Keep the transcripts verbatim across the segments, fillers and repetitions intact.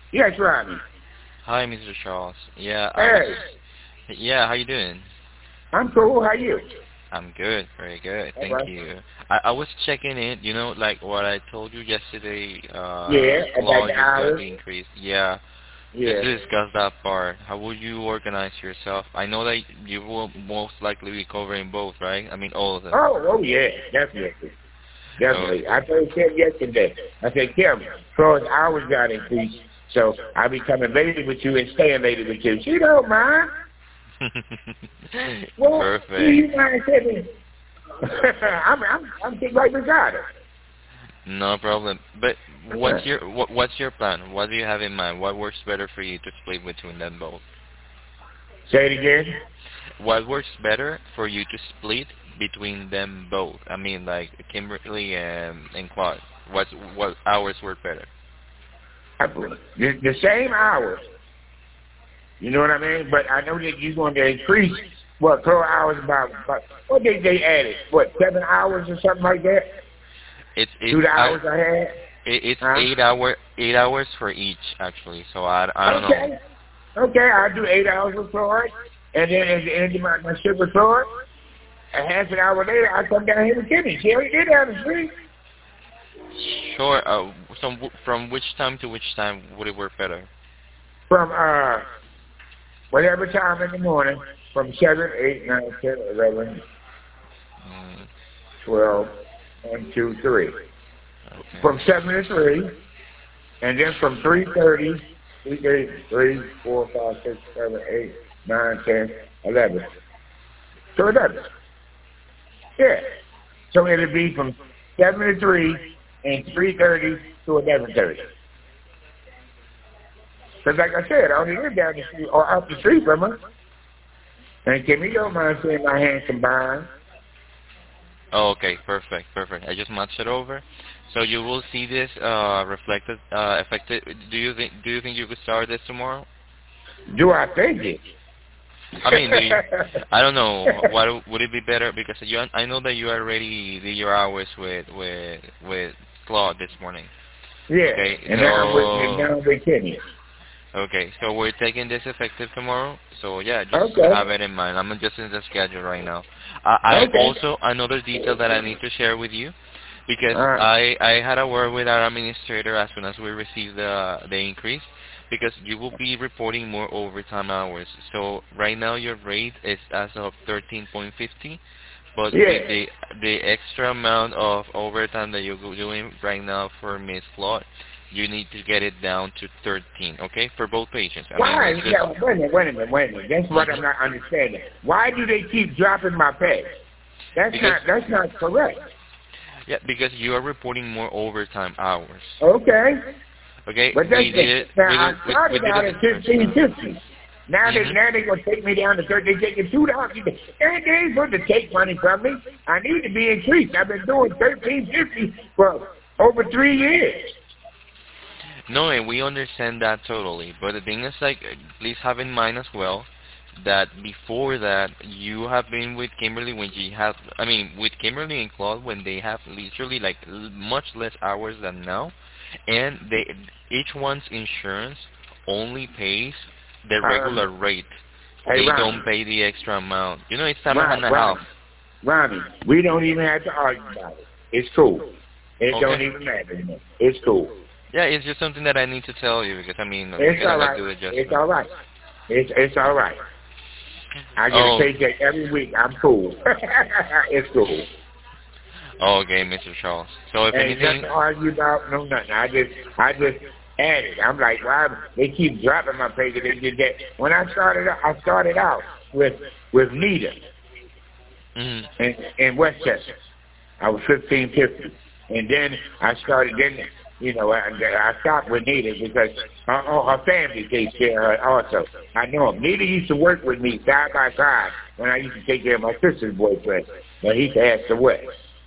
Yes, Rodney. Hi, mister Charles. Yeah, I was Hey, just. Yeah, how you doing? I'm cool. How you? I'm good, very good. All Thank right. you. I, I was checking in. You know, like what I told you yesterday. Yeah, Uh, about the Claude just got hours. the increase. Yeah, just Yeah. to discuss that part. How would you organize yourself? I know that you will most likely be covering both, right? I mean, all of them. Oh, oh yeah, definitely, definitely. I Okay. told Kim yesterday. I said, Kim, Floyd's hours got increased, so I'll be coming later with you and staying later with you. She don't mind. Well, do Perfect. you mind saying? I'm, I'm, I'm sitting right beside her. No problem. But Uh-huh. what's your what, what's your plan? What do you have in mind? What works better for you to split between them both? Say it again. What works better for you to split between them both? I mean, like Kimberly and and Claude. What what hours work better? I, the, the same hours. You know what I mean? But I know that you're going to increase what four hours about, about what did they added? What seven hours or something like that? It's it's To the I hours I had? it, it's Huh? eight hour eight hours for each actually. So I I don't know. Okay. Okay, I'll do eight hours with Floyd. And then at the end of my, my shift with Floyd, a half an hour later, I come down here with Kimmy. She already did down the street. Sure. Uh, so w- from which time to which time would it work better? From uh, whatever time in the morning, from seven, eight, nine, ten, eleven, Mm, twelve, one, two, three. From okay. seven to three, and then from three thirty, three thirty, three, four, five, six, seven, eight, nine, ten, eleven. So eleven. Yeah. So it'll be from seven to three and three thirty to eleven thirty. Because like I said, I only live down the street or up the street from her. And Kimmy don't mind seeing my hands combined. Oh, okay, perfect, perfect. I just matched it over, so you will see this uh, reflected, uh, affected. Do you think? Do you think you could start this tomorrow? Do I think it? I mean, do you, I don't know. What would it be better? Because you, I know that you already did your hours with with with Claude this morning. Yeah. Okay, And now I'm with, and so now I'm with Kimmy. okay, so we're taking this effective tomorrow. So yeah, just Okay. have it in mind. I'm adjusting the schedule right now. I, I Okay. also another detail that I need to share with you, because Uh, I I had a word with our administrator as soon as we received the the increase, because you will be reporting more overtime hours. So right now your rate is as of thirteen point five zero, but yeah. with the the extra amount of overtime that you're doing right now for Miss Claude, you need to get it down to thirteen, okay, for both patients. I mean, Why? it's just. Yeah, wait a minute, wait a minute, wait a minute. That's what I'm Mhm. not understanding. Why do they keep dropping my pay? That's Because not, that's not correct. yeah, because you are reporting more overtime hours. Okay. Okay, But that's we the, did it. now We I did we, we started did a out at fifteen disbursement. fifty. Now they Mhm. now they gonna take me down to thirty. They taking two dollars. They they ain't supposed to take money from me. I need to be increased. I've been doing thirteen fifty for over three years. No, and we understand that totally. But the thing is, like, uh, please have in mind as well that before that, you have been with Kimberly when you have, I mean, with Kimberly and Claude when they have literally like l- much less hours than now, and they each one's insurance only pays the Um, regular rate. hey They Ronnie, don't pay the extra amount. You know, it's time Ron, and a half. Ronnie, Ronnie, we don't even have to argue about it. It's cool. It don't Okay. even matter anymore. It's cool. Yeah, it's just something that I need to tell you because I mean we're It's gonna all like right. do the It's adjustment. all right. It's it's all right. I get a Oh, paycheck every week. I'm cool. It's cool. okay, mister Charles. So if Ain't nothing anything, to argue about, no nothing. I just, I just added. I'm like, why they keep dropping my pay? They did that. When I started, out, I started out with with Nita mm, in, in Westchester. I was fifteen fifty, and then I started. Then you know, I, I stopped with Nita because her, her family takes care of her also. I know him. Nita used to work with me side by side when I used to take care of my sister's boyfriend, but he passed away.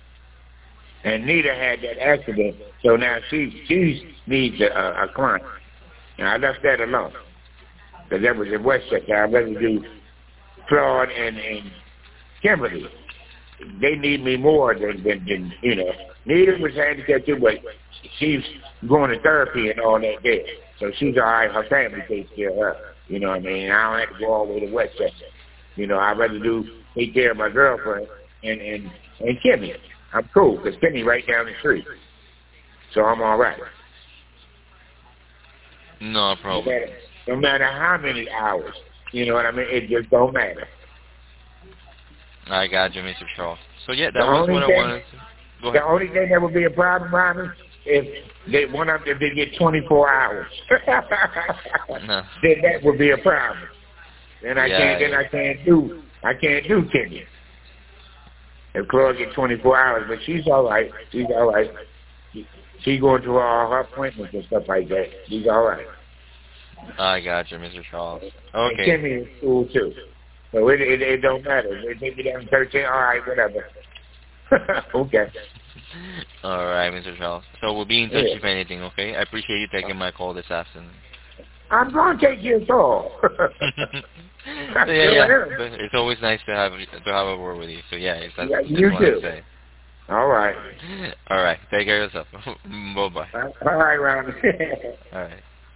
And Nita had that accident, so now she she needs a, a client. And I left that alone because that was in Westchester. I'd rather do Claude and, and Kimberly. they need me more than, than, than you know. Nita was handicapped too, but she's going to therapy and all that there. So she's all right. Her family takes care of her. You know what I mean? I don't have to go all the way to Westchester. You know, I'd rather do take care of my girlfriend and and and Kimmy. I'm cool because Kimmy right down the street. So I'm all right. No problem. No matter, no matter how many hours. You know what I mean? It just don't matter. I got you, Mister Charles. So yeah, that The was only what thing, I wanted to... Go ahead. The only thing that would be a problem, Robin, if they one of them they get twenty-four hours. No. Then that would be a problem. Then I Yeah, can't. Then yeah. I can't do. I can't do Kimmy. If Chloe get twenty-four hours, but she's all right. She's all right. She, she going to all her appointments and stuff like that. She's all right. I got you, Mister Charles. And Okay. Kimmy is cool too. So it, it, it don't matter. They take me down thirteen. All right, whatever. Okay. All right, Mister Charles. So we'll be in touch Yeah. if anything, okay? I appreciate you taking my call this afternoon. I'm going to take your call. So yeah, yeah. But it's always nice to have to have a word with you. So yeah, that's, Yeah, that's you what too. I say. All right. All right. Take care of yourself. Bye bye. All right, Ron. All right.